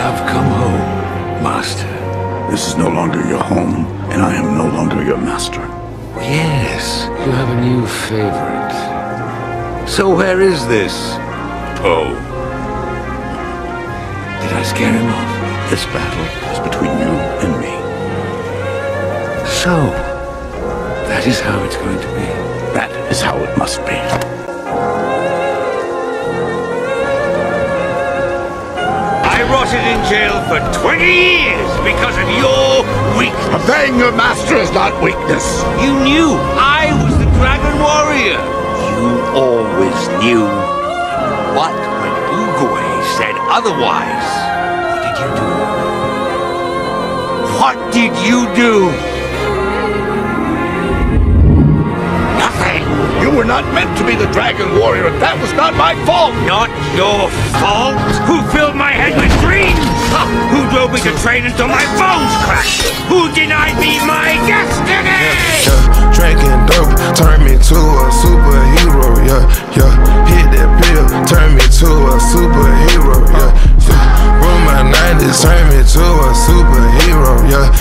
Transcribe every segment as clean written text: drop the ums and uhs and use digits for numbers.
have come home, Master. This is no longer your home, and I am no longer your master. Yes, you have a new favorite. So where is this Poe? Did I scare him off? This battle is between you and me. So, that is how it's going to be. That is how it must be. I rotted in jail for 20 years because of your weakness. Obeying your master is not weakness. You knew I was the Dragon Warrior. You always knew. What when Oogway said otherwise? What did you do? Nothing. You were not meant to be the Dragon Warrior, and that was not my fault. Not your fault. Who filled my head with dreams? Who drove me to train until my bones cracked? Who denied me my destiny? Drinking dope turned me to a superhero. Hit that pill, turned me to a superhero. Roll my 90s, turned me to a superhero.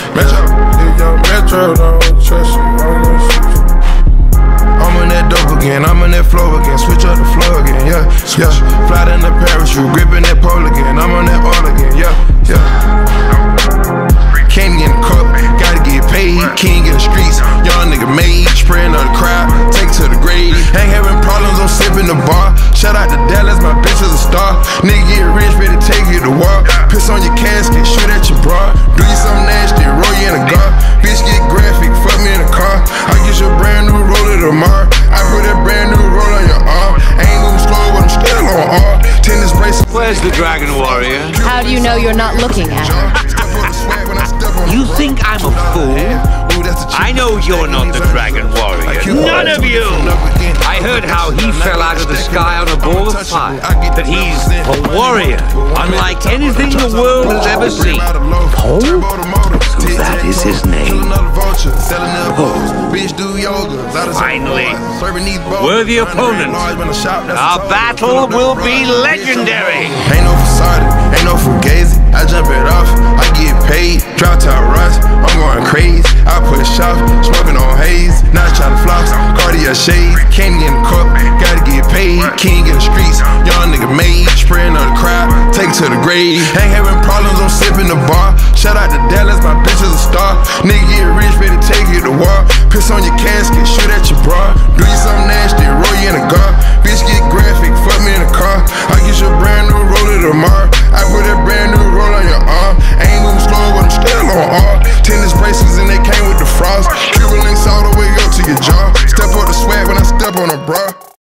Metro don't trust you, I'm gonna shoot you. I'm on that dope again, I'm on that flow again, switch up the flow again, fly down the parachute, gripping that pole again, I'm on that all again, Can't get in the cup, gotta get paid, king in the streets, young nigga made, spraying on the crowd, take it to the grave. Ain't having problems, I'm sipping the bar. Shout out to Dallas, my bitch is a star. Nigga get rich, ready to take you to war. Piss on your casket, shoot at your bra. Do you something nasty, roll you in a gar. Bitch get graphic, fuck me in the car. I get you a brand new roller tomorrow. I put that brand new roll on your arm. Ain't moving slow, but I'm still on R. Tennis bracelet. Where's the Dragon Warrior? How do you know you're not looking at her? You think I'm a fool? I know you're not the Dragon Warrior. None of you! I heard how he fell out of the sky on a ball of fire. That he's a warrior, unlike anything the world has ever seen. Poe? So that is his name. Finally, worthy opponent. Our battle will be legendary. Ain't no facade, ain't no fugazi. I jump it off, I get paid. Drop top rocks, I'm going crazy. I push off, smoking on haze. Not trying to floss, Cartier shades. Can't get in the cup, gotta get paid. King in the streets, young nigga made. Spraying on the crowd, take it to the grave. Ain't having problems, I'm sipping the bar. Shout out to Dallas, my bitch is a star. Nigga get rich, ready to take you to war. Piss on your casket,